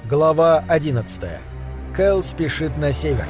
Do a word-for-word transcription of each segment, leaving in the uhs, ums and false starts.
Глава одиннадцатая. Кэл спешит на север.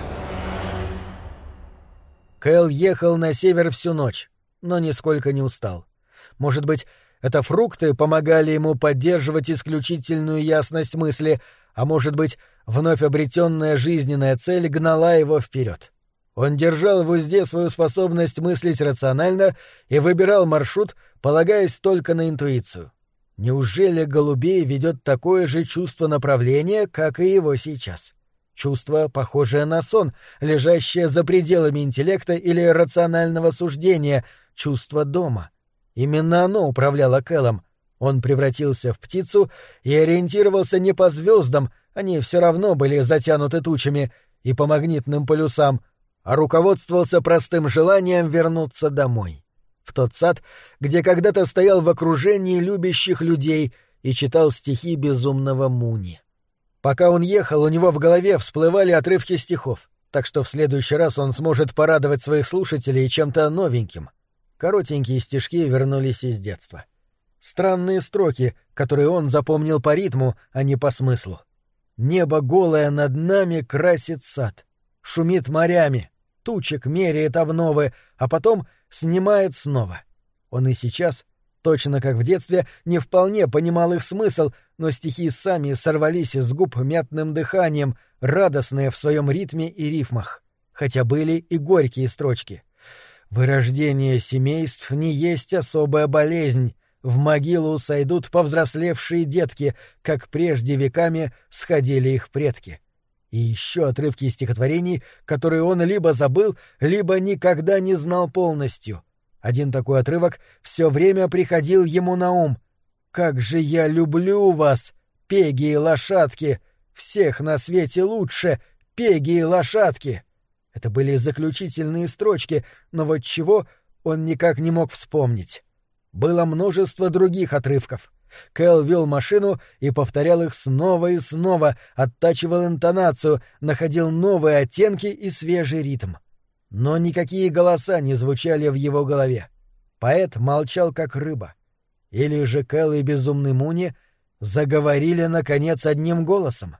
Кэл ехал на север всю ночь, но нисколько не устал. Может быть, это фрукты помогали ему поддерживать исключительную ясность мысли, а может быть, вновь обретенная жизненная цель гнала его вперед. Он держал в узде свою способность мыслить рационально и выбирал маршрут, полагаясь только на интуицию. Неужели голубей ведет такое же чувство направления, как и его сейчас? Чувство, похожее на сон, лежащее за пределами интеллекта или рационального суждения, чувство дома. Именно оно управляло Кэлом. Он превратился в птицу и ориентировался не по звездам, они все равно были затянуты тучами, и по магнитным полюсам, а руководствовался простым желанием вернуться домой. В тот сад, где когда-то стоял в окружении любящих людей и читал стихи безумного Муни. Пока он ехал, у него в голове всплывали отрывки стихов, так что в следующий раз он сможет порадовать своих слушателей чем-то новеньким. Коротенькие стишки вернулись из детства. Странные строки, которые он запомнил по ритму, а не по смыслу. «Небо голое над нами красит сад, шумит морями, тучек меряет обновы, а потом снимает снова». Он и сейчас, точно как в детстве, не вполне понимал их смысл, но стихи сами сорвались из губ мятным дыханием, радостные в своем ритме и рифмах. Хотя были и горькие строчки. «Вырождение семейств не есть особая болезнь. В могилу сойдут повзрослевшие детки, как прежде веками сходили их предки». И еще отрывки стихотворений, которые он либо забыл, либо никогда не знал полностью. Один такой отрывок все время приходил ему на ум. «Как же я люблю вас, пеги и лошадки! Всех на свете лучше, пеги и лошадки!» Это были заключительные строчки, но вот чего он никак не мог вспомнить. Было множество других отрывков. Кэл вел машину и повторял их снова и снова, оттачивал интонацию, находил новые оттенки и свежий ритм. Но никакие голоса не звучали в его голове. Поэт молчал, как рыба. Или же Кэл и безумный Муни заговорили, наконец, одним голосом.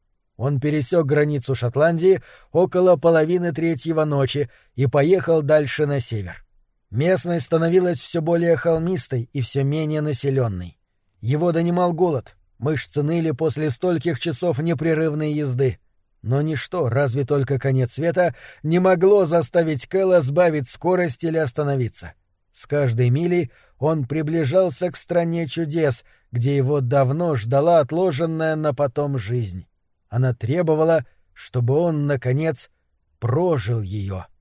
Он пересек границу Шотландии около половины третьего ночи и поехал дальше на север. Местность становилась все более холмистой и все менее населенной. Его донимал голод, мышцы ныли после стольких часов непрерывной езды. Но ничто, разве только конец света, не могло заставить Кэла сбавить скорость или остановиться. С каждой милей он приближался к стране чудес, где его давно ждала отложенная на потом жизнь. Она требовала, чтобы он, наконец, прожил ее.